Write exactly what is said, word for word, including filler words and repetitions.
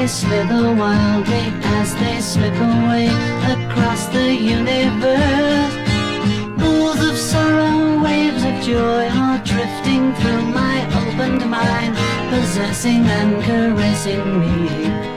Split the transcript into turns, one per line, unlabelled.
slither wildly as they slip away across the universe. Pools of sorrow, waves of joy are drifting through my opened mind, possessing and caressing me.